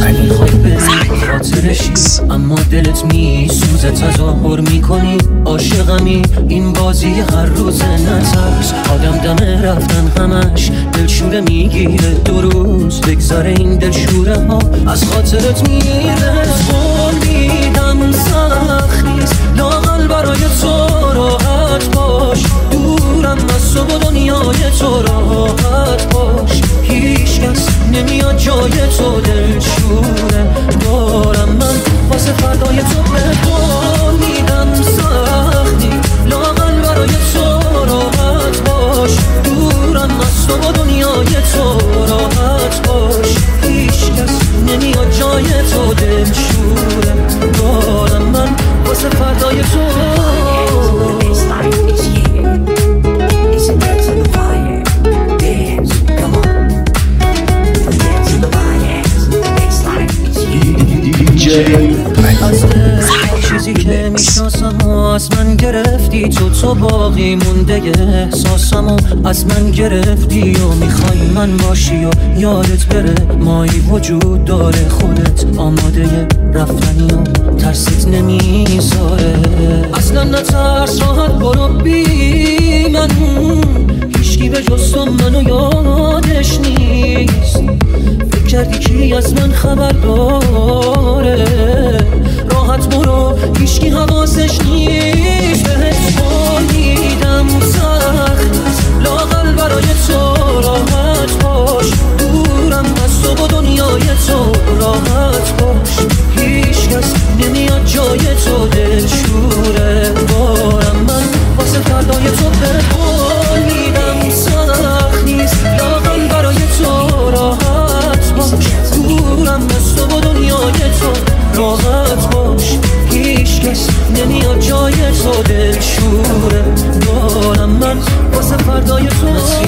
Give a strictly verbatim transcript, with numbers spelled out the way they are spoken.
میخوای بری خاطرشی اما دلت میسوزه، تظاهر میکنی عاشقمی، این بازی هر روزه. نترس آدم دم رفتن همش دلشوره میگیره، دو روز بگذاره این دلشوره ها از خاطرت میره. قول میدم سخت نیست لااقل برای تو راحت باش، دورم از تو و دنیای تو راحت باش، هیچ کس نمیاد جای تو، دلشوره دارم من واسه فردای تو. به قول میدم سخت نیست لااقل برای تو راحت باش، دورم از تو و دنیای تو راحت باش، هیچ کس نمیاد جای تو، دلشوره دارم من واسه فردای تو. از چیزی که میشناسم از من گرفتی تو، تو باقی مونده احساسم از من گرفتی و میخوای من باشی و یادت بره مایی وجود داره، خودت آماده رفتنی و ترست نمیذاره. اصلا نترس راحت برو بی من، هیچکی به جز تو منو یادش نیست، فکر کردی کی از من خبر داره، راحت برو هیچکی حواسش نیست. بهت قول میدم سخت لااقل برای تو راحت باش، دورم از تو و دنیای تو راحت باش، هیچ کس نمیاد جای تو، دلشوره دارم من واسه فردای تو. بهت قول میدم سخت نیست لااقل برای تو راحت باش، دورم از تو و دنیای تو راحت باش، هیچ کس نمیاد جای تو، دلشوره دارم من واسه فردای تو.